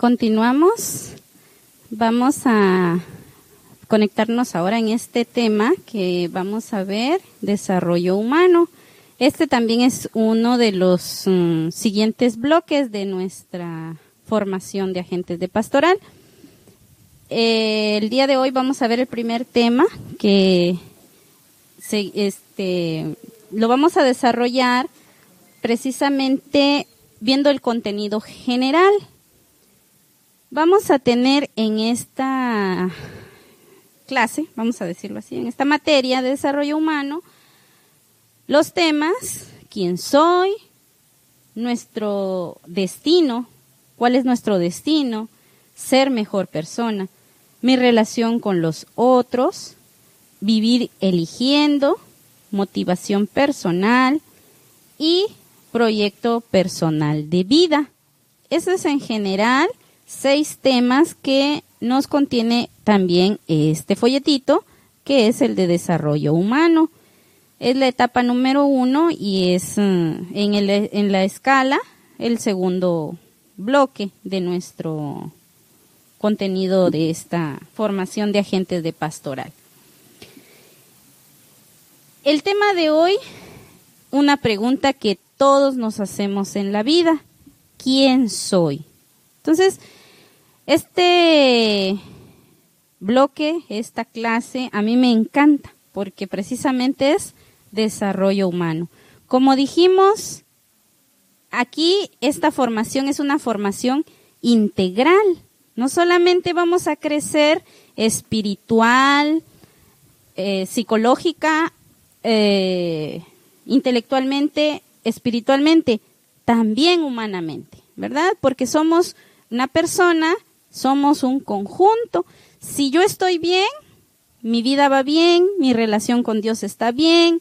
Continuamos. Vamos a conectarnos ahora en este tema que vamos a ver, desarrollo humano. Este también es uno de los siguientes bloques de nuestra formación de agentes de pastoral. El día de hoy vamos a ver el primer tema que lo vamos a desarrollar precisamente viendo el contenido general. Vamos a tener en esta clase, vamos a decirlo así, en esta materia de desarrollo humano, los temas: quién soy, nuestro destino, cuál es nuestro destino, ser mejor persona, mi relación con los otros, vivir eligiendo, motivación personal y proyecto personal de vida. Eso es en general 6 temas que nos contiene también este folletito, que es el de desarrollo humano. Es la etapa número 1 y es en la escala el segundo bloque de nuestro contenido de esta formación de agentes de pastoral. El tema de hoy, una pregunta que todos nos hacemos en la vida: ¿quién soy? Entonces, este bloque, esta clase, a mí me encanta porque precisamente es desarrollo humano. Como dijimos, aquí esta formación es una formación integral. No solamente vamos a crecer espiritual, psicológica, intelectualmente, espiritualmente, también humanamente, ¿verdad? Porque somos una persona, somos un conjunto. Si yo estoy bien, mi vida va bien, mi relación con Dios está bien,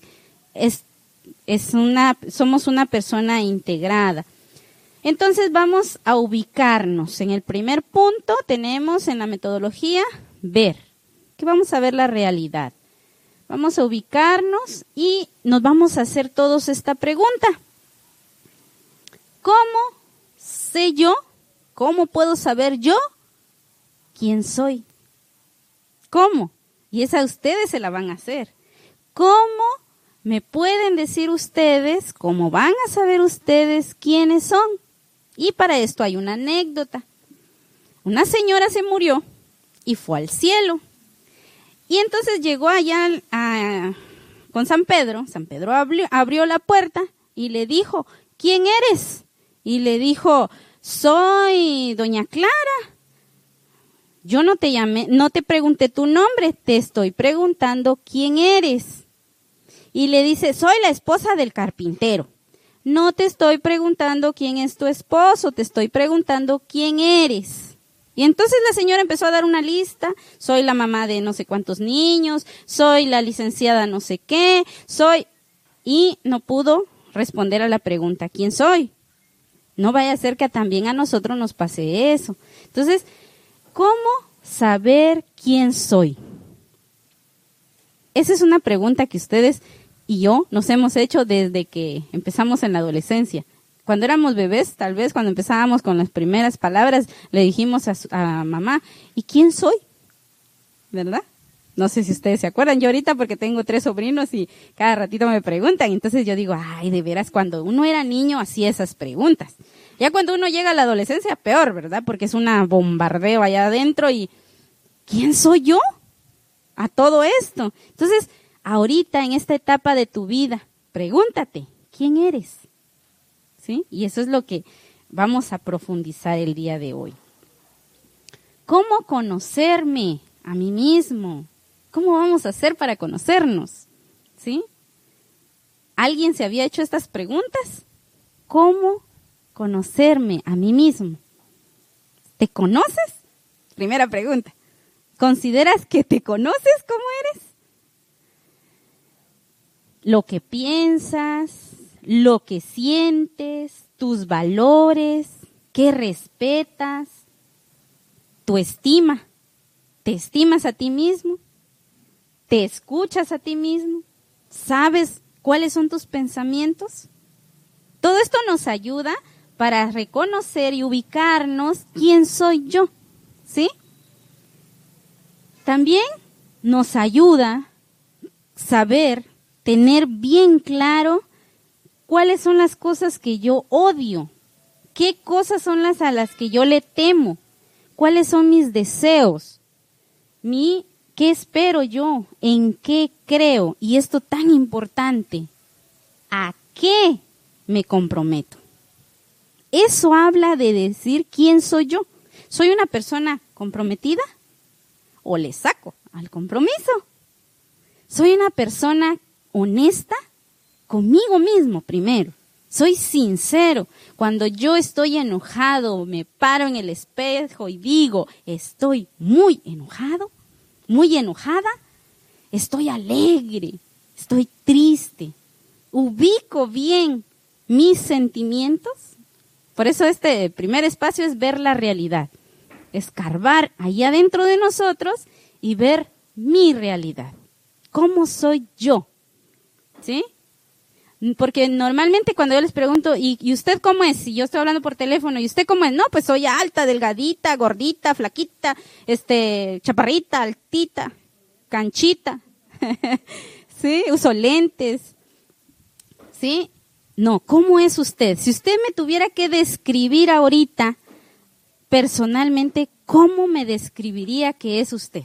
somos una persona integrada. Entonces vamos a ubicarnos. En el primer punto tenemos en la metodología ver, que vamos a ver la realidad. Vamos a ubicarnos y nos vamos a hacer todos esta pregunta: ¿cómo sé yo? ¿Cómo puedo saber yo quién soy? ¿Cómo? Y esa ustedes se la van a hacer. ¿Cómo me pueden decir ustedes, cómo van a saber ustedes quiénes son? Y para esto hay una anécdota. Una señora se murió y fue al cielo. Y entonces llegó allá con San Pedro. San Pedro abrió la puerta y le dijo: ¿quién eres? Y le dijo: soy doña Clara. Yo no te llamé, no te pregunté tu nombre, te estoy preguntando quién eres. Y le dice: soy la esposa del carpintero. No te estoy preguntando quién es tu esposo, te estoy preguntando quién eres. Y entonces la señora empezó a dar una lista: soy la mamá de no sé cuántos niños, soy la licenciada no sé qué, y no pudo responder a la pregunta: ¿quién soy? No vaya a ser que también a nosotros nos pase eso. Entonces, ¿cómo saber quién soy? Esa es una pregunta que ustedes y yo nos hemos hecho desde que empezamos en la adolescencia. Cuando éramos bebés, tal vez cuando empezábamos con las primeras palabras, le dijimos a mamá: ¿y quién soy? ¿Verdad? No sé si ustedes se acuerdan. Yo ahorita, porque tengo 3 sobrinos y cada ratito me preguntan, entonces yo digo: ay, de veras, cuando uno era niño hacía esas preguntas. Ya cuando uno llega a la adolescencia, peor, ¿verdad? Porque es un bombardeo allá adentro y ¿quién soy yo a todo esto? Entonces, ahorita en esta etapa de tu vida, pregúntate: ¿quién eres? ¿Sí? Y eso es lo que vamos a profundizar el día de hoy. ¿Cómo conocerme a mí mismo? ¿Cómo vamos a hacer para conocernos? ¿Sí? ¿Alguien se había hecho estas preguntas? ¿Cómo conocerme a mí mismo? ¿Te conoces? Primera pregunta. ¿Consideras que te conoces como eres? Lo que piensas, lo que sientes, tus valores, qué respetas, tu estima. ¿Te estimas a ti mismo? ¿Te escuchas a ti mismo? ¿Sabes cuáles son tus pensamientos? Todo esto nos ayuda para reconocer y ubicarnos quién soy yo, ¿sí? También nos ayuda saber, tener bien claro cuáles son las cosas que yo odio, qué cosas son las a las que yo le temo, cuáles son mis deseos, qué espero yo, en qué creo, y esto tan importante, ¿a qué me comprometo? Eso habla de decir quién soy yo. ¿Soy una persona comprometida o le saco al compromiso? ¿Soy una persona honesta conmigo mismo primero? ¿Soy sincero? Cuando yo estoy enojado, me paro en el espejo y digo, estoy muy enojado, muy enojada, estoy alegre, estoy triste, ubico bien mis sentimientos. Por eso este primer espacio es ver la realidad, escarbar allá dentro de nosotros y ver mi realidad. ¿Cómo soy yo? ¿Sí? Porque normalmente cuando yo les pregunto, ¿y usted cómo es? Si yo estoy hablando por teléfono, ¿y usted cómo es? No, pues soy alta, delgadita, gordita, flaquita, chaparrita, altita, canchita. ¿Sí? Uso lentes. ¿Sí? No, ¿cómo es usted? Si usted me tuviera que describir ahorita, personalmente, ¿cómo me describiría que es usted?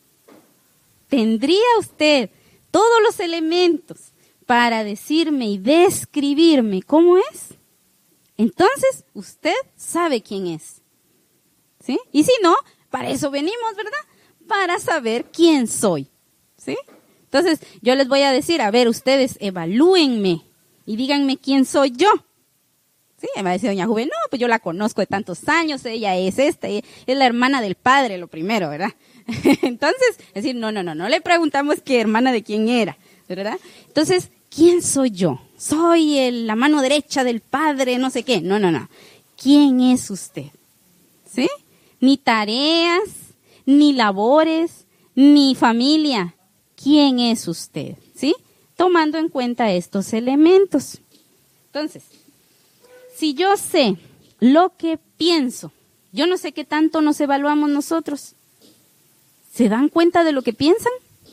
¿Tendría usted todos los elementos para decirme y describirme cómo es? Entonces, usted sabe quién es. ¿Sí? Y si no, para eso venimos, ¿verdad? Para saber quién soy. ¿Sí? Entonces, yo les voy a decir, a ver, ustedes evalúenme y díganme quién soy yo. Sí, me va a decir doña Juve, no, pues yo la conozco de tantos años, ella es es la hermana del padre, lo primero, ¿verdad? Entonces, es decir, no le preguntamos qué hermana de quién era, ¿verdad? Entonces, ¿quién soy yo? Soy la mano derecha del padre, no sé qué. No. ¿Quién es usted? ¿Sí? Ni tareas, ni labores, ni familia. ¿Quién es usted? ¿Sí? Tomando en cuenta estos elementos. Entonces, si yo sé lo que pienso, yo no sé qué tanto nos evaluamos nosotros. ¿Se dan cuenta de lo que piensan?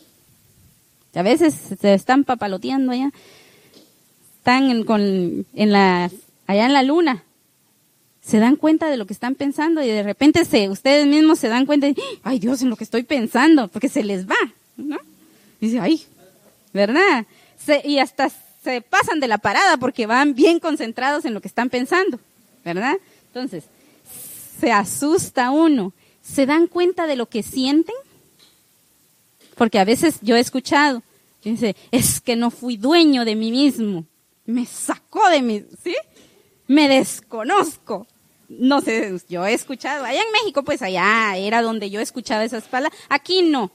A veces se están papaloteando allá. Están allá en la luna. Se dan cuenta de lo que están pensando y de repente ustedes mismos se dan cuenta de, ay Dios, en lo que estoy pensando, porque se les va, ¿no? Y dice, ay, ¿verdad? Y hasta se pasan de la parada porque van bien concentrados en lo que están pensando, ¿verdad? Entonces, se asusta uno. ¿Se dan cuenta de lo que sienten? Porque a veces yo he escuchado, dice, es que no fui dueño de mí mismo, me sacó de mí, ¿sí? Me desconozco. No sé, yo he escuchado, allá en México, pues allá era donde yo escuchaba esas palabras, aquí no.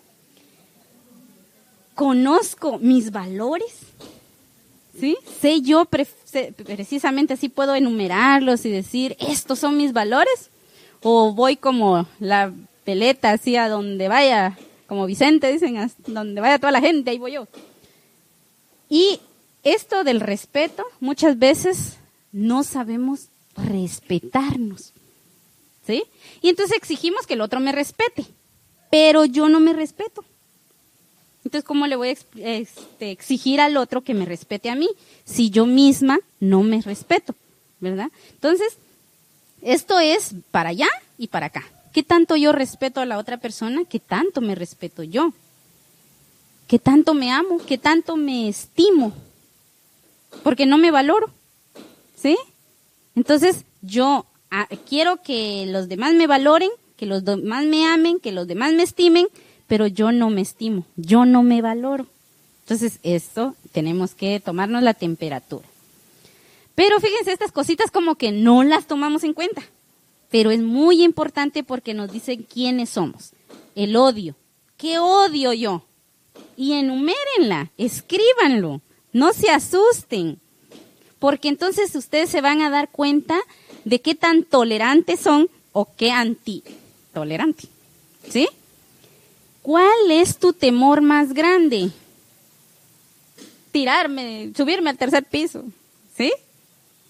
Conozco mis valores, ¿sí? Sé yo precisamente así puedo enumerarlos y decir, estos son mis valores, o voy como la peleta así a donde vaya, como Vicente dicen, donde vaya toda la gente, ahí voy yo. Y esto del respeto, muchas veces no sabemos respetarnos, ¿sí? Y entonces exigimos que el otro me respete, pero yo no me respeto. Entonces, ¿cómo le voy a exigir al otro que me respete a mí si yo misma no me respeto, ¿verdad? Entonces, esto es para allá y para acá. ¿Qué tanto yo respeto a la otra persona? ¿Qué tanto me respeto yo? ¿Qué tanto me amo? ¿Qué tanto me estimo? Porque no me valoro, ¿sí? Entonces, yo quiero que los demás me valoren, que los demás me amen, que los demás me estimen, pero yo no me estimo, yo no me valoro. Entonces, esto tenemos que tomarnos la temperatura. Pero fíjense, estas cositas como que no las tomamos en cuenta. Pero es muy importante porque nos dicen quiénes somos. El odio. ¿Qué odio yo? Y enumérenla, escríbanlo, no se asusten. Porque entonces ustedes se van a dar cuenta de qué tan tolerantes son o qué antitolerantes. ¿Sí? ¿Cuál es tu temor más grande? Subirme al tercer piso. ¿Sí?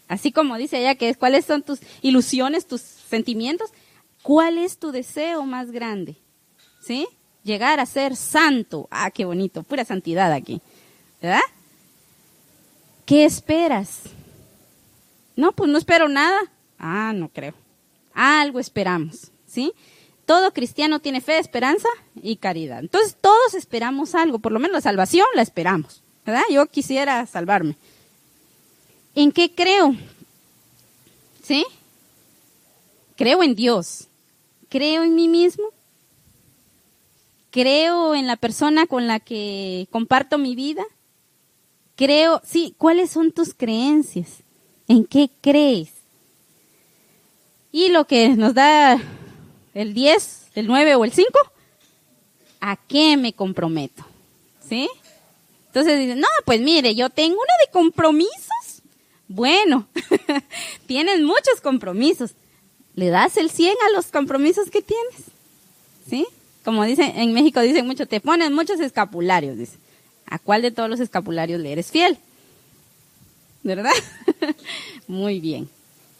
Así como dice ella, que cuáles son tus ilusiones, tus sentimientos, ¿cuál es tu deseo más grande? ¿Sí? Llegar a ser santo. Ah, qué bonito, pura santidad aquí, ¿verdad? ¿Qué esperas? No, pues no espero nada. Ah, no creo. Algo esperamos, ¿sí? Todo cristiano tiene fe, esperanza y caridad. Entonces todos esperamos algo, por lo menos la salvación la esperamos, ¿verdad? Yo quisiera salvarme. ¿En qué creo? ¿Sí? Creo en Dios. Creo en mí mismo. Creo en la persona con la que comparto mi vida. Creo, sí, ¿cuáles son tus creencias? ¿En qué crees? Y lo que nos da el 10, el 9 o el 5, ¿a qué me comprometo? ¿Sí? Entonces dicen, no, pues mire, yo tengo una de compromisos. Bueno, tienes muchos compromisos. ¿Le das el 100 a los compromisos que tienes? ¿Sí? Como dicen, en México dicen mucho, te ponen muchos escapularios, dice. ¿A cuál de todos los escapularios le eres fiel? ¿Verdad? Muy bien.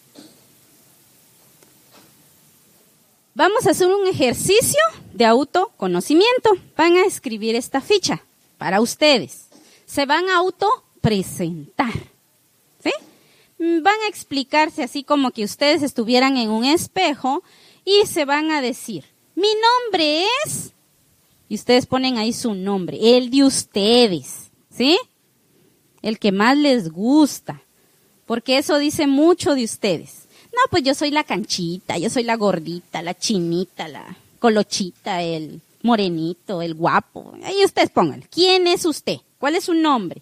Vamos a hacer un ejercicio de autoconocimiento. Van a escribir esta ficha para ustedes. Se van a autopresentar. ¿Sí? Van a explicarse así como que ustedes estuvieran en un espejo y se van a decir, mi nombre es, y ustedes ponen ahí su nombre, el de ustedes, ¿sí? El que más les gusta, porque eso dice mucho de ustedes. No, pues yo soy la canchita, yo soy la gordita, la chinita, la colochita, el morenito, el guapo. Ahí ustedes pongan, ¿quién es usted? ¿Cuál es su nombre?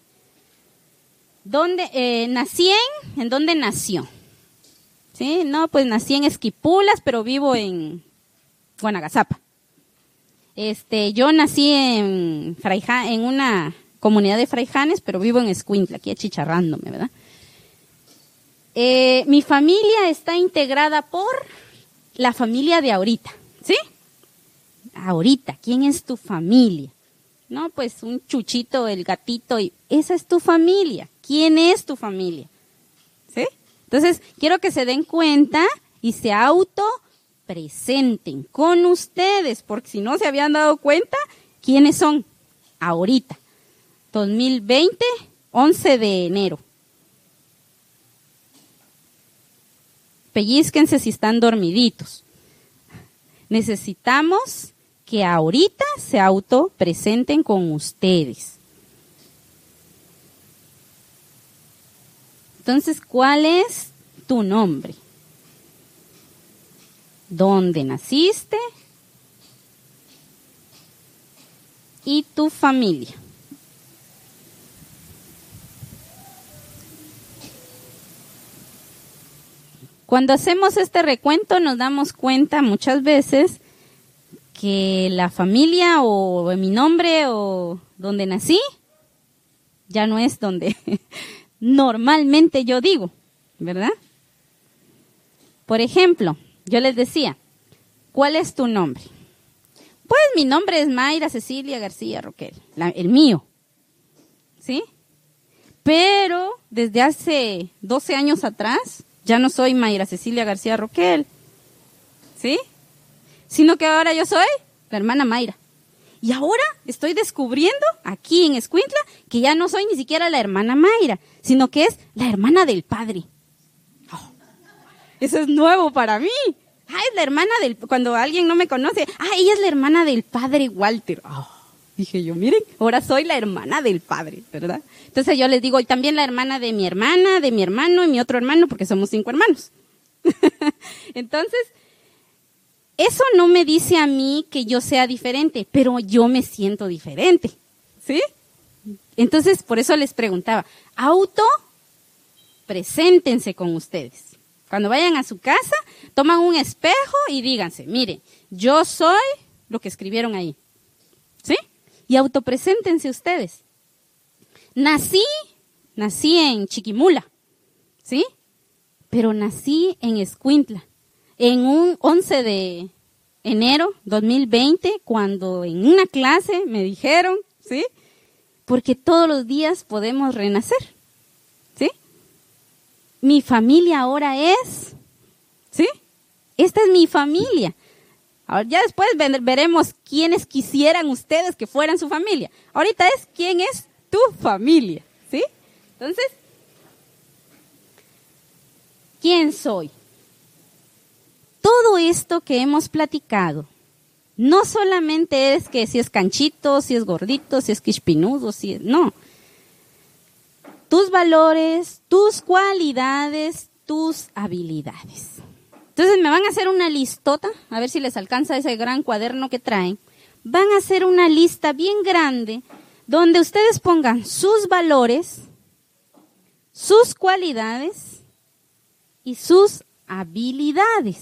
¿Dónde nací en dónde nació? Sí, no, pues nací en Esquipulas, pero vivo en Guanagasapa. Yo nací en una comunidad de fraijanes, pero vivo en Escuintla, aquí achicharrándome, ¿verdad? Mi familia está integrada por la familia de ahorita, ¿sí? Ahorita, ¿quién es tu familia? No, pues un chuchito, el gatito, y esa es tu familia. ¿Quién es tu familia? ¿Sí? Entonces, quiero que se den cuenta y se autopresenten con ustedes, porque si no se habían dado cuenta, ¿quiénes son? Ahorita, 2020, 11 de enero. Pellizquense si están dormiditos. Necesitamos que ahorita se autopresenten con ustedes. Entonces, ¿cuál es tu nombre? ¿Dónde naciste? Y tu familia. Cuando hacemos este recuento nos damos cuenta muchas veces que la familia o mi nombre o donde nací ya no es donde normalmente yo digo, ¿verdad? Por ejemplo, yo les decía, ¿cuál es tu nombre? Pues mi nombre es Mayra Cecilia García Roquel, el mío, ¿sí? Pero desde hace 12 años atrás ya no soy Mayra Cecilia García Roquel, ¿sí? Sino que ahora yo soy la hermana Mayra. Y ahora estoy descubriendo aquí en Escuintla que ya no soy ni siquiera la hermana Mayra, sino que es la hermana del padre. Oh, eso es nuevo para mí. Ah, es la hermana cuando alguien no me conoce, ella es la hermana del padre Walter. Oh, dije yo, miren, ahora soy la hermana del padre, ¿verdad? Entonces yo les digo, y también la hermana de mi hermana, de mi hermano y mi otro hermano, porque somos 5 hermanos. Entonces, eso no me dice a mí que yo sea diferente, pero yo me siento diferente, ¿sí? Entonces, por eso les preguntaba, preséntense con ustedes. Cuando vayan a su casa, toman un espejo y díganse, mire, yo soy lo que escribieron ahí, ¿sí? Y autopreséntense ustedes. Nací en Chiquimula, ¿sí? Pero nací en Escuintla. En un 11 de enero 2020, cuando en una clase me dijeron, ¿sí? Porque todos los días podemos renacer, ¿sí? mi familia ahora es, ¿sí? Esta es mi familia. Ahora, ya después veremos quiénes quisieran ustedes que fueran su familia. Ahorita es quién es tu familia, ¿sí? Entonces, ¿quién soy? Todo esto que hemos platicado, no solamente es que si es canchito, si es gordito, si es quishpinudo, no. Tus valores, tus cualidades, tus habilidades. Entonces me van a hacer una listota, a ver si les alcanza ese gran cuaderno que traen. Van a hacer una lista bien grande donde ustedes pongan sus valores, sus cualidades y sus habilidades.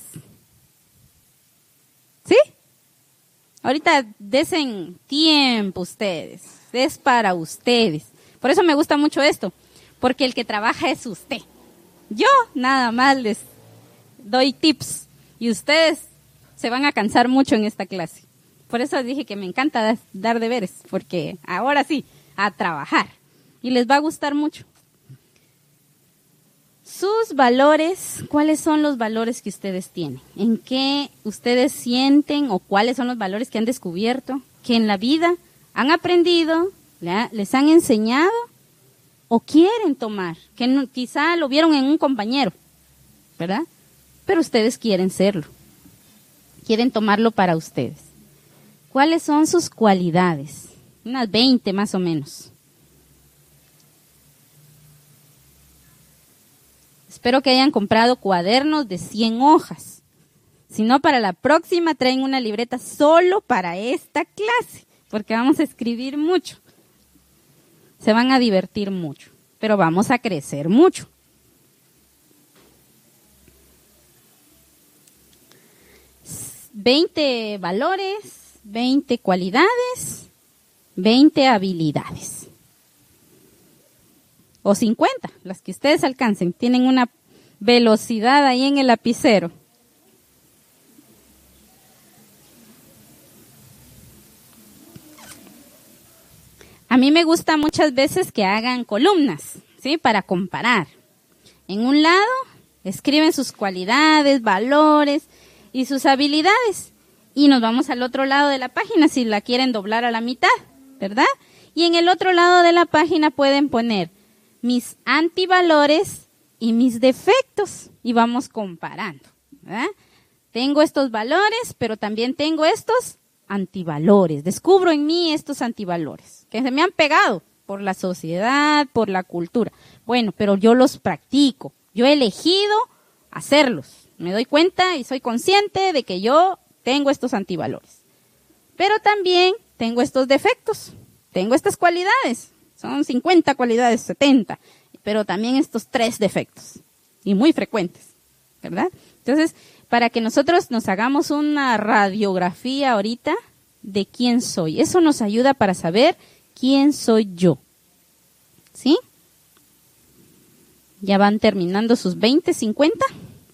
¿Sí? Ahorita desen tiempo ustedes, es para ustedes. Por eso me gusta mucho esto, porque el que trabaja es usted. Yo nada más les doy tips y ustedes se van a cansar mucho en esta clase. Por eso dije que me encanta dar deberes, porque ahora sí, a trabajar. Y les va a gustar mucho. Sus valores, ¿cuáles son los valores que ustedes tienen? ¿En qué ustedes sienten o cuáles son los valores que han descubierto, que en la vida han aprendido, les han enseñado o quieren tomar? Que no, quizá lo vieron en un compañero, ¿verdad? Pero ustedes quieren serlo. Quieren tomarlo para ustedes. ¿Cuáles son sus cualidades? Unas 20 más o menos. Espero que hayan comprado cuadernos de 100 hojas. Si no, para la próxima traen una libreta solo para esta clase, porque vamos a escribir mucho. Se van a divertir mucho, pero vamos a crecer mucho. $20 valores, 20 cualidades, 20 habilidades. O 50, las que ustedes alcancen. Tienen una velocidad ahí en el lapicero. A mí me gusta muchas veces que hagan columnas, ¿sí? Para comparar. En un lado escriben sus cualidades, valores y sus habilidades. Y nos vamos al otro lado de la página si la quieren doblar a la mitad, ¿verdad? Y en el otro lado de la página pueden poner mis antivalores y mis defectos. Y vamos comparando, ¿verdad? Tengo estos valores, pero también tengo estos antivalores. Descubro en mí estos antivalores que se me han pegado por la sociedad, por la cultura. Bueno, pero yo los practico. Yo he elegido hacerlos. Me doy cuenta y soy consciente de que yo tengo estos antivalores. Pero también tengo estos defectos. Tengo estas cualidades. Son 50 cualidades, 70. Pero también estos 3 defectos. Y muy frecuentes, ¿verdad? Entonces, para que nosotros nos hagamos una radiografía ahorita de quién soy. Eso nos ayuda para saber quién soy yo. ¿Sí? ¿Ya van terminando sus 20, 50?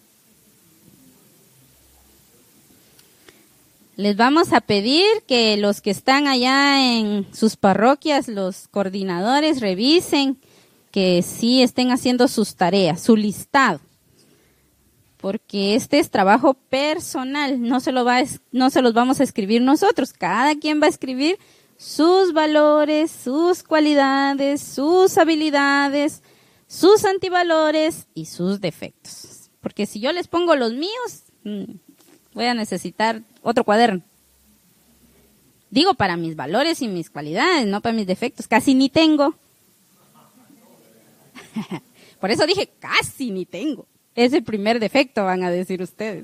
Les vamos a pedir que los que están allá en sus parroquias, los coordinadores, revisen que sí estén haciendo sus tareas, su listado. Porque este es trabajo personal, no se los vamos a escribir nosotros. Cada quien va a escribir sus valores, sus cualidades, sus habilidades, sus antivalores y sus defectos. Porque si yo les pongo los míos, voy a necesitar otro cuaderno. Digo para mis valores y mis cualidades, no para mis defectos. Casi ni tengo. Por eso dije, casi ni tengo. Es el primer defecto, van a decir ustedes.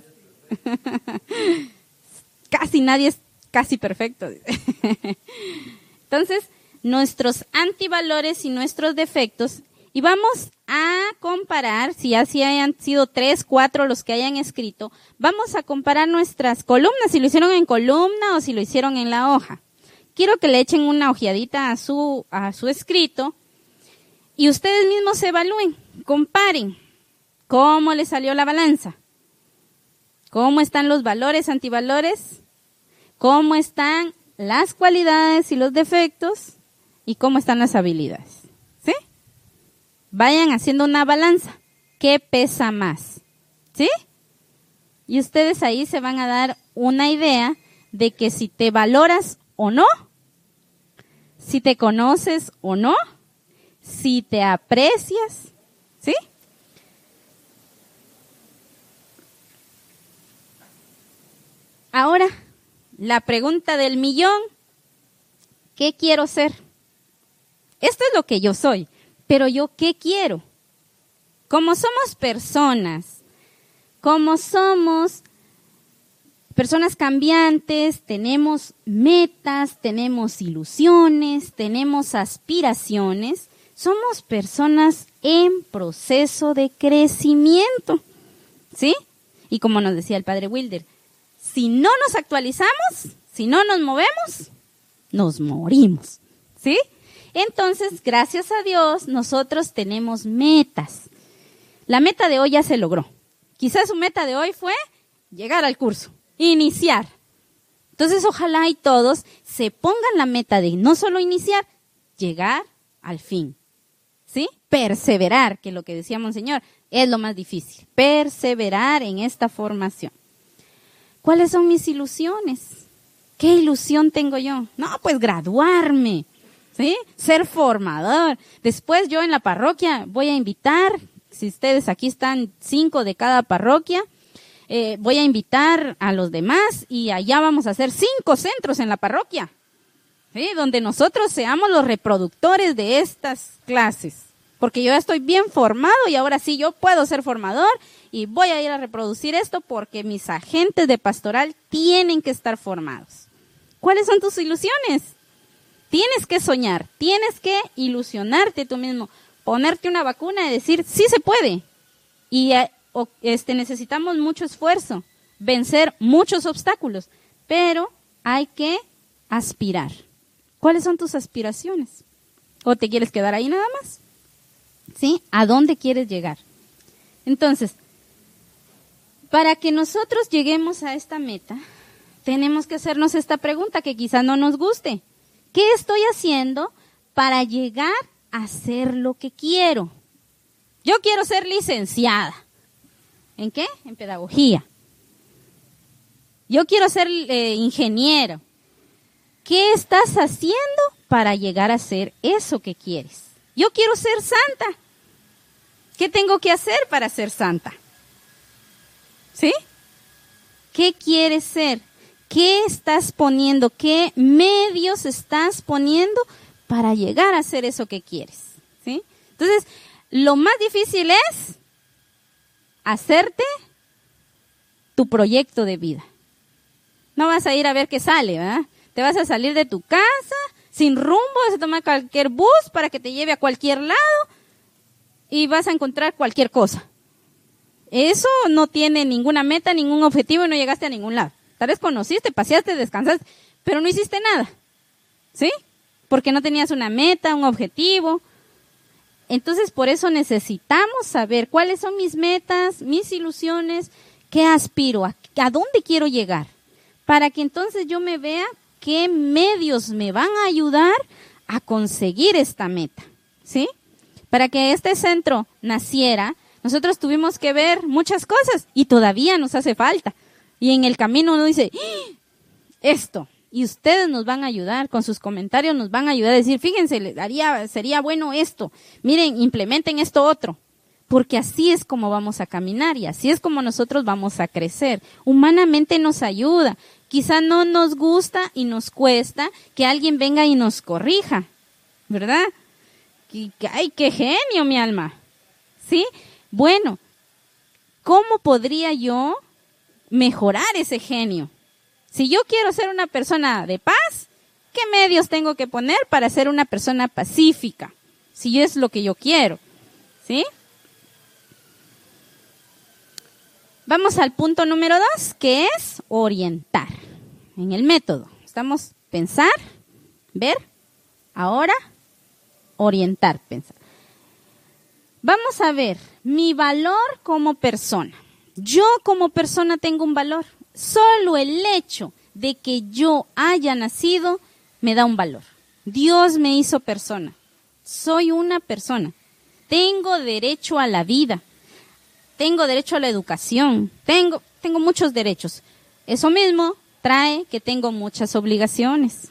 Casi nadie es casi perfecto. Entonces, nuestros antivalores y nuestros defectos, y vamos a comparar, si así hayan sido 3, 4 los que hayan escrito, vamos a comparar nuestras columnas, si lo hicieron en columna o si lo hicieron en la hoja. Quiero que le echen una ojeadita a su escrito y ustedes mismos se evalúen, comparen cómo les salió la balanza, cómo están los valores, antivalores, cómo están las cualidades y los defectos y cómo están las habilidades. ¿Sí? Vayan haciendo una balanza ¿qué pesa más? ¿Sí? Y ustedes ahí se van a dar una idea de que si te valoras o no, si te conoces o no, si te aprecias, ¿sí? Ahora, la pregunta del millón, ¿qué quiero ser? Esto es lo que yo soy, pero yo, ¿qué quiero? Como somos personas cambiantes, tenemos metas, tenemos ilusiones, tenemos aspiraciones, somos personas en proceso de crecimiento, ¿sí? Y como nos decía el padre Wilder, si no nos actualizamos, si no nos movemos, nos morimos, ¿sí? Entonces, gracias a Dios, nosotros tenemos metas. La meta de hoy ya se logró. Quizás su meta de hoy fue llegar al curso, iniciar. Entonces, ojalá y todos se pongan la meta de no solo iniciar, llegar al fin, ¿sí? Perseverar, que lo que decía Monseñor es lo más difícil, perseverar en esta formación. ¿Cuáles son mis ilusiones? ¿Qué ilusión tengo yo? No, pues graduarme, ¿sí? Ser formador. Después yo en la parroquia voy a invitar, si ustedes aquí están 5 de cada parroquia, voy a invitar a los demás y allá vamos a hacer 5 centros en la parroquia, ¿sí? Donde nosotros seamos los reproductores de estas clases. Porque yo ya estoy bien formado y ahora sí yo puedo ser formador y voy a ir a reproducir esto porque mis agentes de pastoral tienen que estar formados. ¿Cuáles son tus ilusiones? Tienes que soñar, tienes que ilusionarte tú mismo, ponerte una vacuna y decir, sí se puede. Y necesitamos mucho esfuerzo, vencer muchos obstáculos, pero hay que aspirar. ¿Cuáles son tus aspiraciones? ¿O te quieres quedar ahí nada más? ¿Sí? ¿A dónde quieres llegar? Entonces, para que nosotros lleguemos a esta meta, tenemos que hacernos esta pregunta que quizás no nos guste. ¿Qué estoy haciendo para llegar a hacer lo que quiero? Yo quiero ser licenciada. ¿En qué? En pedagogía. Yo quiero ser ingeniero. ¿Qué estás haciendo para llegar a ser eso que quieres? Yo quiero ser santa. ¿Qué tengo que hacer para ser santa? ¿Sí? ¿Qué quieres ser? ¿Qué estás poniendo? ¿Qué medios estás poniendo para llegar a ser eso que quieres? ¿Sí? Entonces, lo más difícil es hacerte tu proyecto de vida. No vas a ir a ver qué sale, ¿verdad? Te vas a salir de tu casa sin rumbo, vas a tomar cualquier bus para que te lleve a cualquier lado y vas a encontrar cualquier cosa. Eso no tiene ninguna meta, ningún objetivo y no llegaste a ningún lado. Tal vez conociste, paseaste, descansaste, pero no hiciste nada, ¿sí? Porque no tenías una meta, un objetivo. Entonces, por eso necesitamos saber cuáles son mis metas, mis ilusiones, qué aspiro, a dónde quiero llegar, para que entonces yo me vea qué medios me van a ayudar a conseguir esta meta, ¿sí? Para que este centro naciera, nosotros tuvimos que ver muchas cosas y todavía nos hace falta. Y en el camino uno dice, esto, y ustedes nos van a ayudar, con sus comentarios nos van a ayudar a decir, fíjense, sería bueno esto, miren, implementen esto otro. Porque así es como vamos a caminar y así es como nosotros vamos a crecer. Humanamente nos ayuda. Quizá no nos gusta y nos cuesta que alguien venga y nos corrija, ¿verdad? ¡Ay, qué genio, mi alma! ¿Sí? Bueno, ¿cómo podría yo mejorar ese genio? Si yo quiero ser una persona de paz, ¿qué medios tengo que poner para ser una persona pacífica? Si es lo que yo quiero, ¿sí? Vamos al punto número 2, que es orientar. En el método, estamos pensar, ver, ahora orientar, pensar. Vamos a ver mi valor como persona. Yo como persona tengo un valor. Solo el hecho de que yo haya nacido me da un valor. Dios me hizo persona. Soy una persona. Tengo derecho a la vida, tengo derecho a la educación, tengo muchos derechos. Eso mismo trae que tengo muchas obligaciones.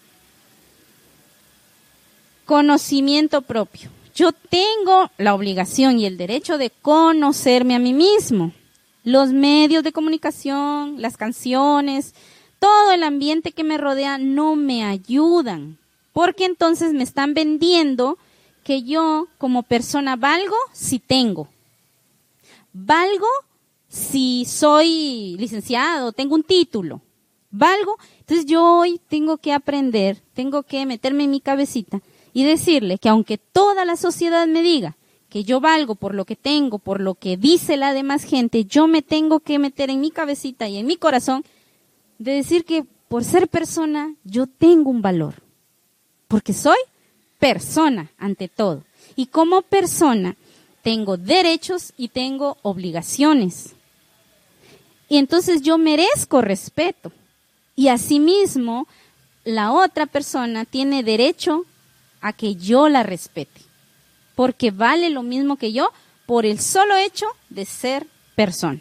Conocimiento propio. Yo tengo la obligación y el derecho de conocerme a mí mismo. Los medios de comunicación, las canciones, todo el ambiente que me rodea no me ayudan, porque entonces me están vendiendo que yo como persona valgo si tengo. Valgo si soy licenciado, tengo un título. Valgo. Entonces yo hoy tengo que aprender, tengo que meterme en mi cabecita y decirle que aunque toda la sociedad me diga que yo valgo por lo que tengo, por lo que dice la demás gente, yo me tengo que meter en mi cabecita y en mi corazón de decir que por ser persona yo tengo un valor. Porque soy persona ante todo. Y como persona tengo derechos y tengo obligaciones. Y entonces yo merezco respeto. Y asimismo, la otra persona tiene derecho a que yo la respete. Porque vale lo mismo que yo por el solo hecho de ser persona.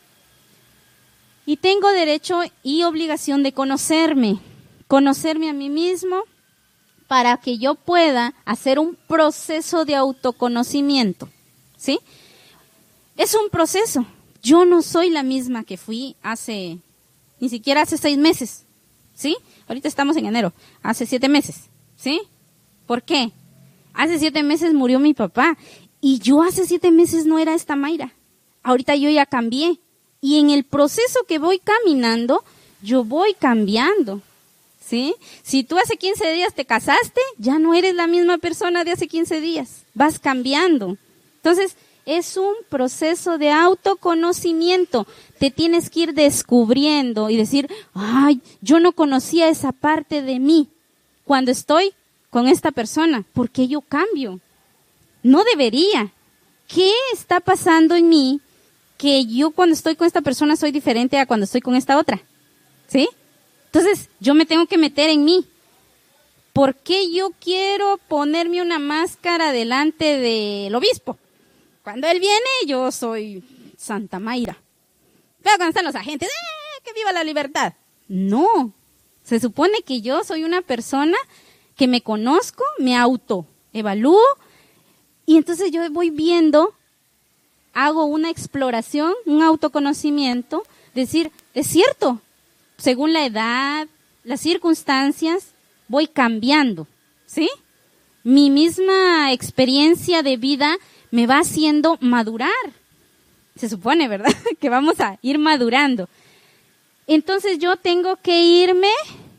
Y tengo derecho y obligación de conocerme a mí mismo para que yo pueda hacer un proceso de autoconocimiento, ¿sí? Es un proceso. Yo no soy la misma que fui ni siquiera hace 6 meses, ¿sí? Ahorita estamos en enero, hace 7 meses, ¿sí? ¿Por qué? Hace 7 meses murió mi papá y yo hace 7 meses no era esta Mayra. Ahorita yo ya cambié y en el proceso que voy caminando, yo voy cambiando, ¿sí? Si tú hace 15 días te casaste, ya no eres la misma persona de hace 15 días, vas cambiando. Entonces, es un proceso de autoconocimiento. Te tienes que ir descubriendo y decir, ay, yo no conocía esa parte de mí cuando estoy con esta persona. ¿Por qué yo cambio? No debería. ¿Qué está pasando en mí que yo cuando estoy con esta persona soy diferente a cuando estoy con esta otra? ¿Sí? Entonces, yo me tengo que meter en mí. ¿Por qué yo quiero ponerme una máscara delante del obispo? Cuando él viene, yo soy Santa Mayra. Pero cuando están los agentes, ¡que viva la libertad! No, se supone que yo soy una persona que me conozco, me autoevalúo, y entonces yo voy viendo, hago una exploración, un autoconocimiento, decir, es cierto, según la edad, las circunstancias, voy cambiando, ¿sí? Mi misma experiencia de vida me va haciendo madurar. Se supone, ¿verdad? Que vamos a ir madurando. Entonces yo tengo que irme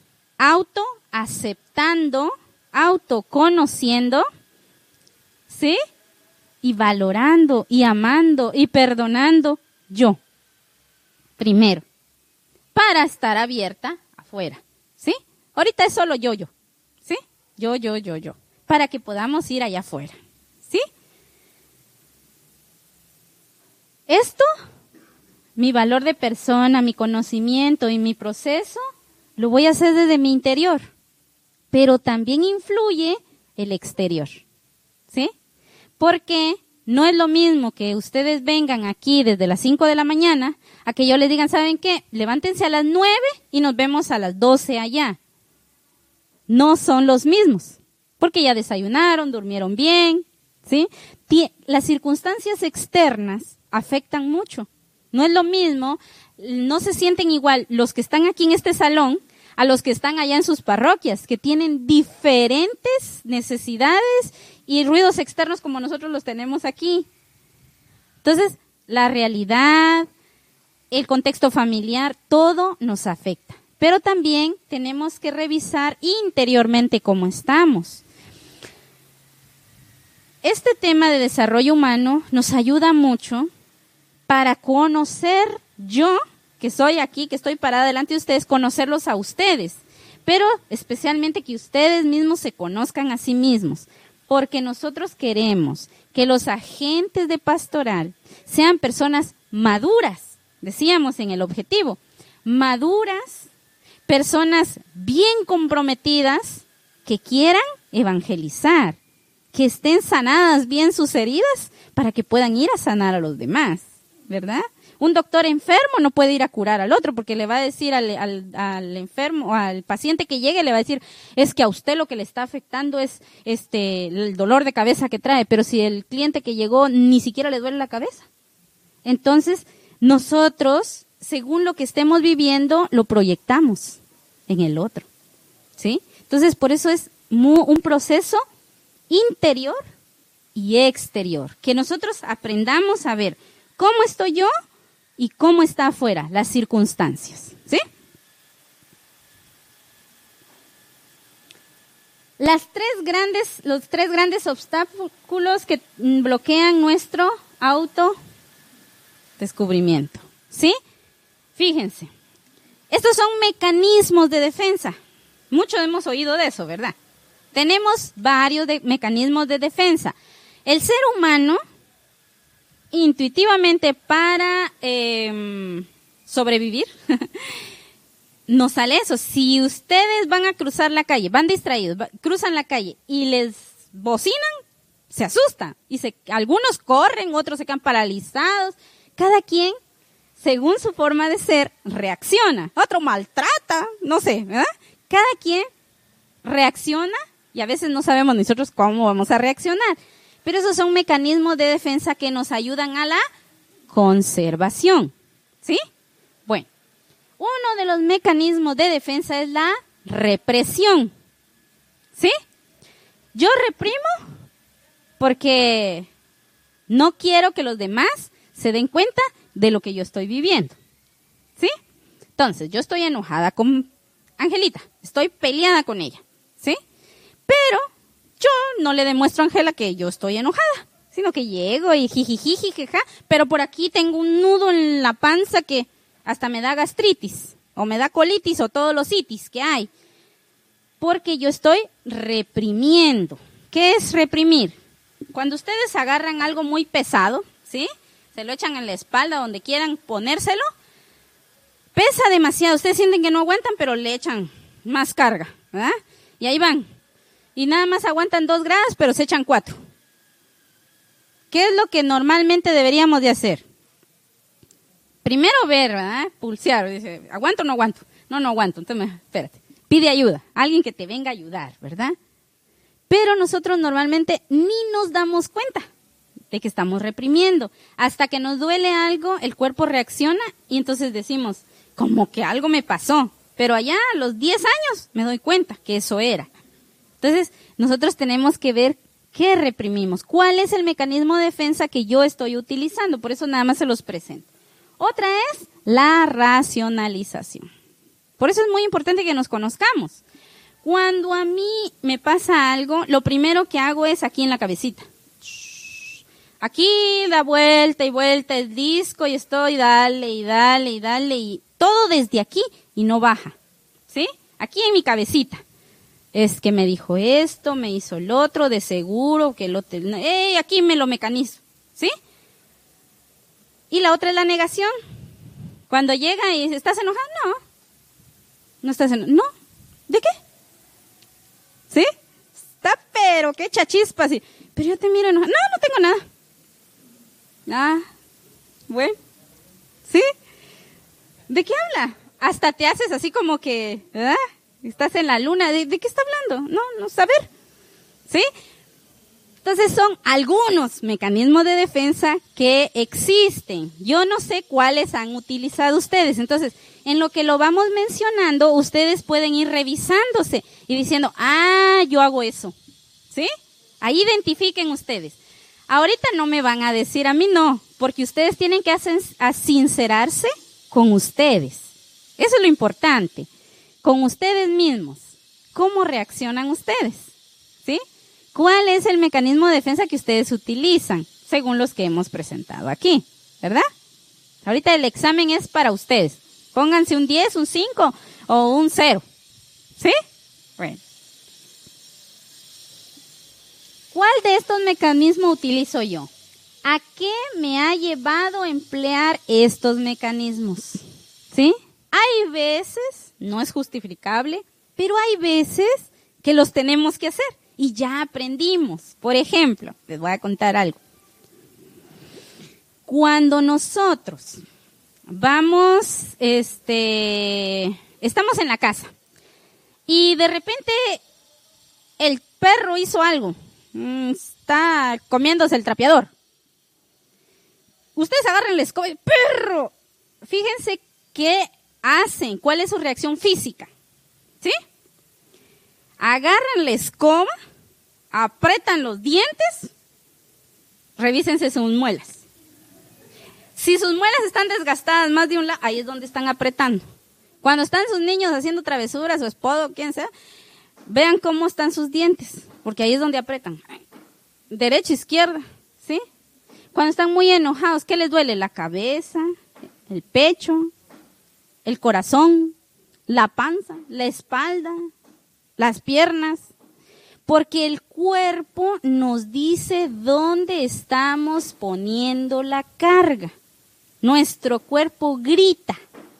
autoaceptando, autoconociendo, ¿sí? Y valorando, y amando, y perdonando yo. Primero. Para estar abierta afuera, ¿sí? Ahorita es solo yo, ¿sí? Yo. Para que podamos ir allá afuera, ¿sí? Esto, mi valor de persona, mi conocimiento y mi proceso, lo voy a hacer desde mi interior. Pero también influye el exterior, ¿sí? Porque no es lo mismo que ustedes vengan aquí desde las 5 de la mañana a que yo les digan, ¿saben qué? Levántense a las 9 y nos vemos a las 12 allá. No son los mismos, porque ya desayunaron, durmieron bien, ¿sí? Las circunstancias externas afectan mucho. No es lo mismo, no se sienten igual los que están aquí en este salón a los que están allá en sus parroquias, que tienen diferentes necesidades y ruidos externos como nosotros los tenemos aquí. Entonces, la realidad, el contexto familiar, todo nos afecta. Pero también tenemos que revisar interiormente cómo estamos. Este tema de desarrollo humano nos ayuda mucho para conocer yo, que soy aquí, que estoy parada delante de ustedes, conocerlos a ustedes, pero especialmente que ustedes mismos se conozcan a sí mismos, porque nosotros queremos que los agentes de pastoral sean personas maduras, decíamos en el objetivo, maduras, personas bien comprometidas, que quieran evangelizar, que estén sanadas bien sus heridas, para que puedan ir a sanar a los demás, ¿verdad? Un doctor enfermo no puede ir a curar al otro porque le va a decir al enfermo o al paciente que llegue, le va a decir, es que a usted lo que le está afectando es el dolor de cabeza que trae, pero si el cliente que llegó ni siquiera le duele la cabeza. Entonces, nosotros, según lo que estemos viviendo, lo proyectamos en el otro, ¿sí? Entonces, por eso es un proceso interior y exterior, que nosotros aprendamos a ver cómo estoy yo y cómo está afuera, las circunstancias, ¿sí? Los tres grandes obstáculos que bloquean nuestro autodescubrimiento, ¿sí? Fíjense, estos son mecanismos de defensa. Mucho hemos oído de eso, ¿verdad? Tenemos varios mecanismos de defensa. El ser humano, intuitivamente para sobrevivir, nos sale eso. Si ustedes van a cruzar la calle, van distraídos, cruzan la calle y les bocinan, se asustan. Y algunos corren, otros se quedan paralizados. Cada quien, según su forma de ser, reacciona. Otro maltrata, no sé, ¿verdad? Cada quien reacciona y a veces no sabemos nosotros cómo vamos a reaccionar. Pero esos son mecanismos de defensa que nos ayudan a la conservación, ¿sí? Bueno, uno de los mecanismos de defensa es la represión, ¿sí? Yo reprimo porque no quiero que los demás se den cuenta de lo que yo estoy viviendo, ¿sí? Entonces, yo estoy enojada con Angelita, estoy peleada con ella, ¿sí? Pero yo no le demuestro a Angela que yo estoy enojada, sino que llego y jijijiji, jeja, pero por aquí tengo un nudo en la panza que hasta me da gastritis, o me da colitis, o todos los itis que hay, porque yo estoy reprimiendo. ¿Qué es reprimir? Cuando ustedes agarran algo muy pesado, ¿sí? Se lo echan en la espalda, donde quieran ponérselo, pesa demasiado, ustedes sienten que no aguantan, pero le echan más carga, ¿verdad? Y ahí van. Y nada más aguantan 2 grados, pero se echan 4. ¿Qué es lo que normalmente deberíamos de hacer? Primero ver, ¿verdad? Pulsear, dice, ¿aguanto o no aguanto? No, no aguanto, entonces espérate. Pide ayuda, alguien que te venga a ayudar, ¿verdad? Pero nosotros normalmente ni nos damos cuenta de que estamos reprimiendo. Hasta que nos duele algo, el cuerpo reacciona y entonces decimos, como que algo me pasó. Pero allá a los 10 años me doy cuenta que eso era. Entonces, nosotros tenemos que ver qué reprimimos, cuál es el mecanismo de defensa que yo estoy utilizando. Por eso nada más se los presento. Otra es la racionalización. Por eso es muy importante que nos conozcamos. Cuando a mí me pasa algo, lo primero que hago es aquí en la cabecita. Aquí da vuelta y vuelta el disco y estoy dale y dale y dale y todo desde aquí y no baja, ¿sí? Aquí en mi cabecita. Es que me dijo esto, me hizo el otro, de seguro que el otro, aquí me lo mecanizo, ¿sí? Y la otra es la negación. Cuando llega y dice, ¿estás enojado? No. No estás enojado. No. ¿De qué? ¿Sí? Está pero qué chachispa, sí. Pero yo te miro enojado. No, no tengo nada. Ah, bueno. ¿Sí? ¿De qué habla? Hasta te haces así como que, ¿verdad? Estás en la luna. ¿De qué está hablando? No saber. ¿Sí? Entonces son algunos mecanismos de defensa que existen. Yo no sé cuáles han utilizado ustedes. Entonces, en lo que lo vamos mencionando, ustedes pueden ir revisándose y diciendo, yo hago eso. ¿Sí? Ahí identifiquen ustedes. Ahorita no me van a decir, a mí no, porque ustedes tienen que sincerarse con ustedes. Eso es lo importante. Con ustedes mismos. ¿Cómo reaccionan ustedes? ¿Sí? ¿Cuál es el mecanismo de defensa que ustedes utilizan? Según los que hemos presentado aquí, ¿verdad? Ahorita el examen es para ustedes. Pónganse un 10, un 5 o un 0. ¿Sí? Bueno. ¿Cuál de estos mecanismos utilizo yo? ¿A qué me ha llevado a emplear estos mecanismos? ¿Sí? Hay veces, no es justificable, pero hay veces que los tenemos que hacer y ya aprendimos. Por ejemplo, les voy a contar algo. Cuando nosotros vamos, estamos en la casa y de repente el perro hizo algo, está comiéndose el trapeador. Ustedes agarran la escoba y ¡perro! Fíjense qué hacen, cuál es su reacción física, ¿sí? Agarran la escoba, apretan los dientes, revísense sus muelas. Si sus muelas están desgastadas más de un lado, ahí es donde están apretando. Cuando están sus niños haciendo travesuras, su esposo, quien sea, vean cómo están sus dientes, porque ahí es donde apretan. Derecha, izquierda, ¿sí? Cuando están muy enojados, ¿qué les duele? La cabeza, el pecho, el corazón, la panza, la espalda, las piernas. Porque el cuerpo nos dice dónde estamos poniendo la carga. Nuestro cuerpo grita,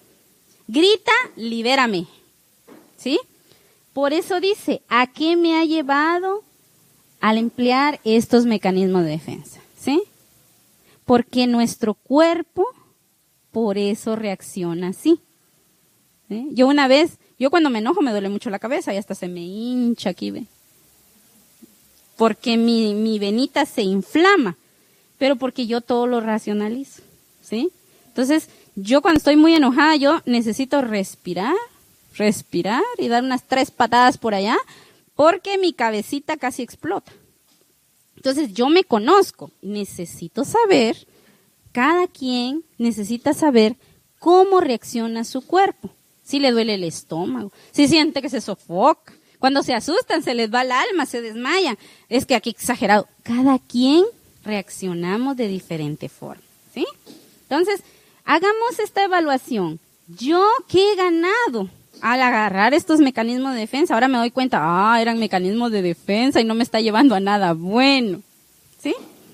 libérame, ¿sí? Por eso dice, ¿a qué me ha llevado al emplear estos mecanismos de defensa? ¿Sí? Porque nuestro cuerpo, por eso reacciona así. ¿Sí? Yo cuando me enojo me duele mucho la cabeza y hasta se me hincha aquí, ¿ve? Porque mi venita se inflama, pero porque yo todo lo racionalizo, ¿sí? Entonces, yo cuando estoy muy enojada, yo necesito respirar y dar unas 3 patadas por allá, porque mi cabecita casi explota. Entonces, yo me conozco, necesito saber, cada quien necesita saber cómo reacciona su cuerpo. Si le duele el estómago, si siente que se sofoca. Cuando se asustan, se les va el alma, se desmayan. Es que aquí exagerado. Cada quien reaccionamos de diferente forma, ¿sí? Entonces, hagamos esta evaluación. ¿Yo qué he ganado al agarrar estos mecanismos de defensa? Ahora me doy cuenta, eran mecanismos de defensa y no me está llevando a nada bueno, ¿sí?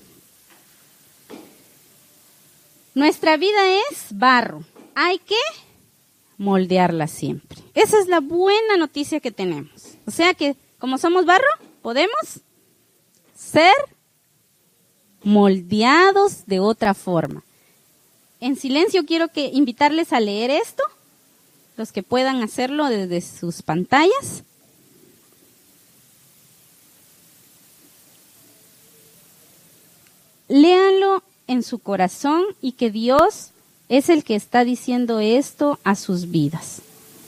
Nuestra vida es barro. Hay que moldearla siempre. Esa es la buena noticia que tenemos. O sea que, como somos barro, podemos ser moldeados de otra forma. En silencio quiero invitarles a leer esto, los que puedan hacerlo desde sus pantallas. Léanlo en su corazón y que Dios es el que está diciendo esto a sus vidas.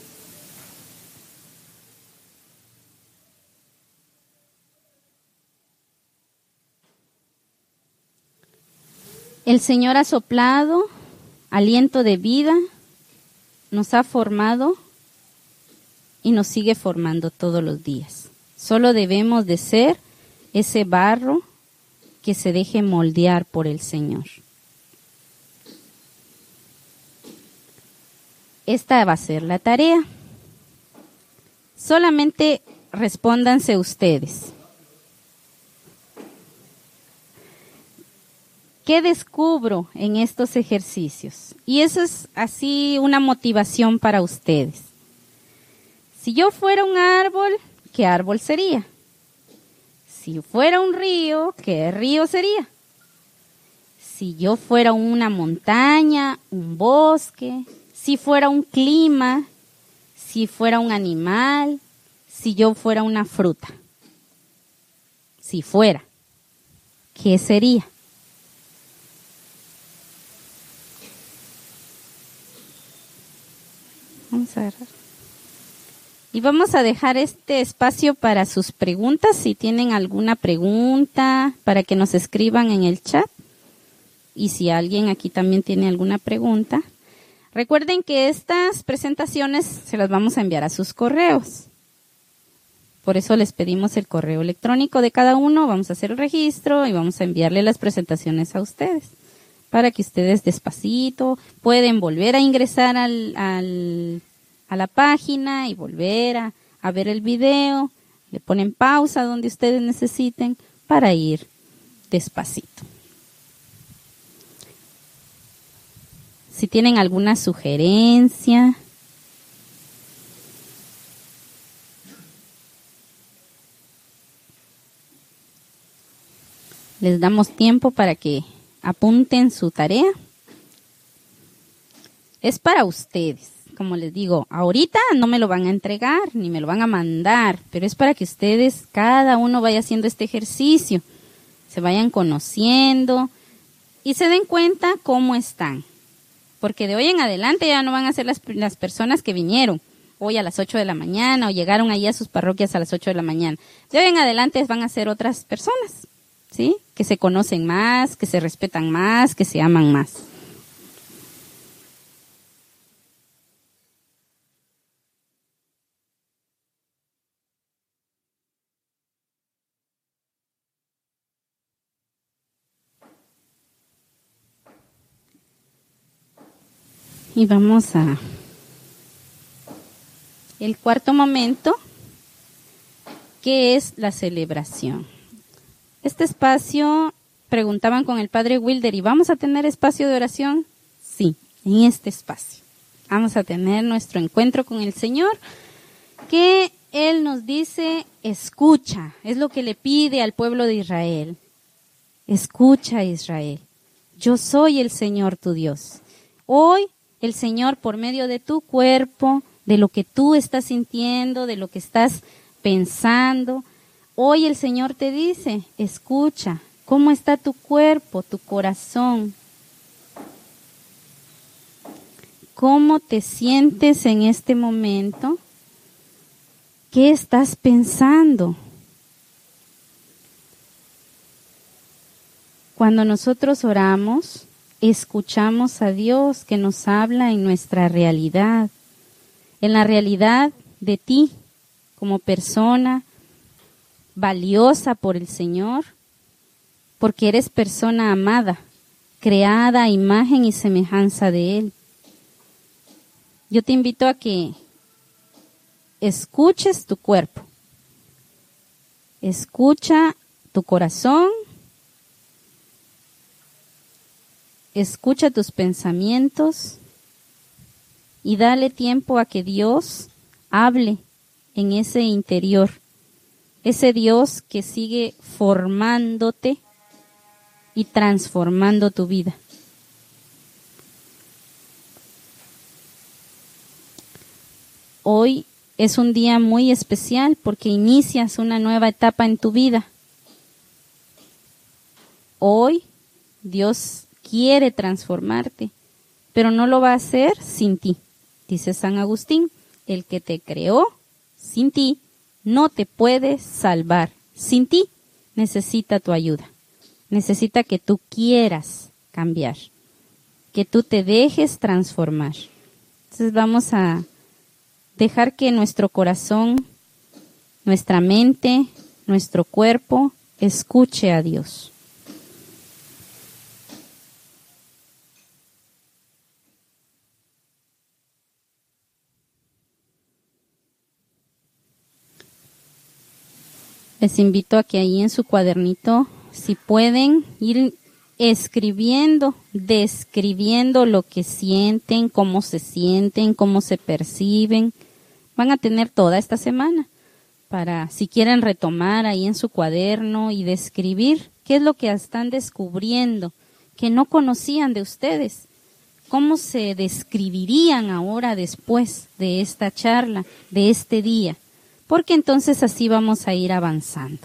El Señor ha soplado aliento de vida, nos ha formado y nos sigue formando todos los días. Solo debemos de ser ese barro que se deje moldear por el Señor. Esta va a ser la tarea. Solamente respóndanse ustedes. ¿Qué descubro en estos ejercicios? Y eso es así una motivación para ustedes. Si yo fuera un árbol, ¿qué árbol sería? Si fuera un río, ¿qué río sería? Si yo fuera una montaña, un bosque, si fuera un clima, si fuera un animal, si yo fuera una fruta. Si fuera, ¿qué sería? Vamos a agarrar. Y vamos a dejar este espacio para sus preguntas, si tienen alguna pregunta, para que nos escriban en el chat. Y si alguien aquí también tiene alguna pregunta, recuerden que estas presentaciones se las vamos a enviar a sus correos. Por eso les pedimos el correo electrónico de cada uno, vamos a hacer el registro y vamos a enviarle las presentaciones a ustedes, para que ustedes despacito pueden volver a ingresar a la página y volver a ver el video, le ponen pausa donde ustedes necesiten para ir despacito. Si tienen alguna sugerencia, les damos tiempo para que apunten su tarea. Es para ustedes. Como les digo, ahorita no me lo van a entregar ni me lo van a mandar, pero es para que ustedes, cada uno vaya haciendo este ejercicio, se vayan conociendo y se den cuenta cómo están. Porque de hoy en adelante ya no van a ser las personas que vinieron hoy a las 8 de la mañana o llegaron allí a sus parroquias a las 8 de la mañana. De hoy en adelante van a ser otras personas, ¿sí? Que se conocen más, que se respetan más, que se aman más. Y vamos a el cuarto momento, que es la celebración. Este espacio, preguntaban con el padre Wilder, ¿y vamos a tener espacio de oración? Sí, en este espacio. Vamos a tener nuestro encuentro con el Señor, que Él nos dice, escucha, es lo que le pide al pueblo de Israel. Escucha, Israel, yo soy el Señor tu Dios. Hoy el Señor, por medio de tu cuerpo, de lo que tú estás sintiendo, de lo que estás pensando, hoy el Señor te dice, escucha, ¿cómo está tu cuerpo, tu corazón? ¿Cómo te sientes en este momento? ¿Qué estás pensando? Cuando nosotros oramos, escuchamos a Dios que nos habla en nuestra realidad, en la realidad de ti como persona valiosa por el Señor, porque eres persona amada, creada a imagen y semejanza de Él. Yo te invito a que escuches tu cuerpo, escucha tu corazón, escucha tus pensamientos y dale tiempo a que Dios hable en ese interior, ese Dios que sigue formándote y transformando tu vida. Hoy es un día muy especial porque inicias una nueva etapa en tu vida. Hoy Dios quiere transformarte, pero no lo va a hacer sin ti. Dice San Agustín, el que te creó sin ti no te puede salvar. Sin ti necesita tu ayuda. Necesita que tú quieras cambiar, que tú te dejes transformar. Entonces vamos a dejar que nuestro corazón, nuestra mente, nuestro cuerpo escuche a Dios. Les invito a que ahí en su cuadernito, si pueden, ir escribiendo, describiendo lo que sienten, cómo se perciben. Van a tener toda esta semana para, si quieren retomar ahí en su cuaderno y describir qué es lo que están descubriendo, que no conocían de ustedes. ¿Cómo se describirían ahora después de esta charla, de este día? Porque entonces así vamos a ir avanzando.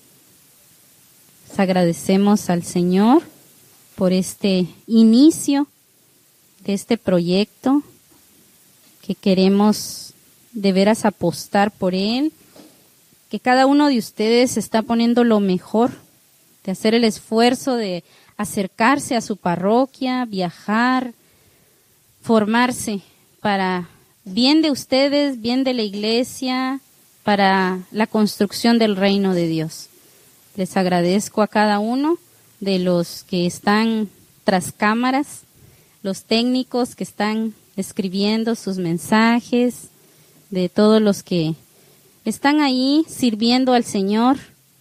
Les agradecemos al Señor por este inicio de este proyecto que queremos de veras apostar por él, que cada uno de ustedes está poniendo lo mejor, de hacer el esfuerzo de acercarse a su parroquia, viajar, formarse para bien de ustedes, bien de la iglesia, para la construcción del reino de Dios. Les agradezco a cada uno de los que están tras cámaras, los técnicos que están escribiendo sus mensajes, de todos los que están ahí sirviendo al Señor.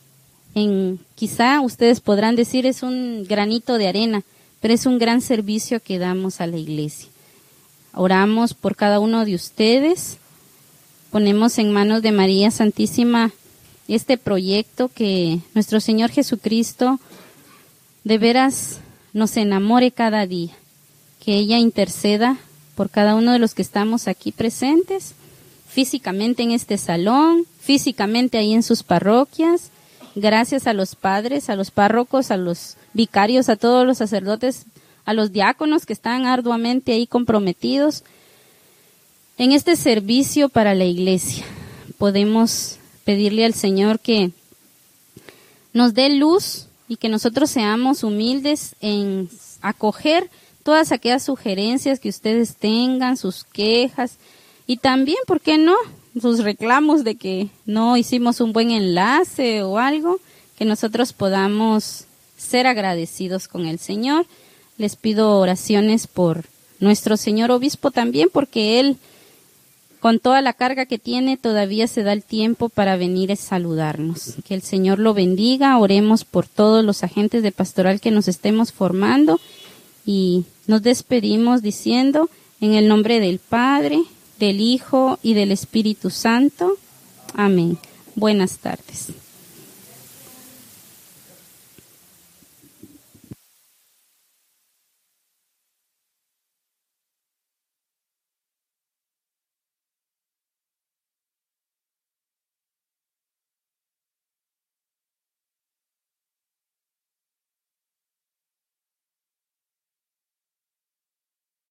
Quizá ustedes podrán decir es un granito de arena, pero es un gran servicio que damos a la iglesia. Oramos por cada uno de ustedes. Ponemos en manos de María Santísima este proyecto que nuestro Señor Jesucristo de veras nos enamore cada día, que ella interceda por cada uno de los que estamos aquí presentes, físicamente en este salón, físicamente ahí en sus parroquias. Gracias a los padres, a los párrocos, a los vicarios, a todos los sacerdotes, a los diáconos que están arduamente ahí comprometidos en este servicio para la iglesia. Podemos pedirle al Señor que nos dé luz y que nosotros seamos humildes en acoger todas aquellas sugerencias que ustedes tengan, sus quejas y también, ¿por qué no?, sus reclamos de que no hicimos un buen enlace o algo, que nosotros podamos ser agradecidos con el Señor. Les pido oraciones por nuestro señor obispo también, porque él, con toda la carga que tiene, todavía se da el tiempo para venir a saludarnos. Que el Señor lo bendiga. Oremos por todos los agentes de pastoral que nos estemos formando y nos despedimos diciendo, en el nombre del Padre, del Hijo y del Espíritu Santo. Amén. Buenas tardes.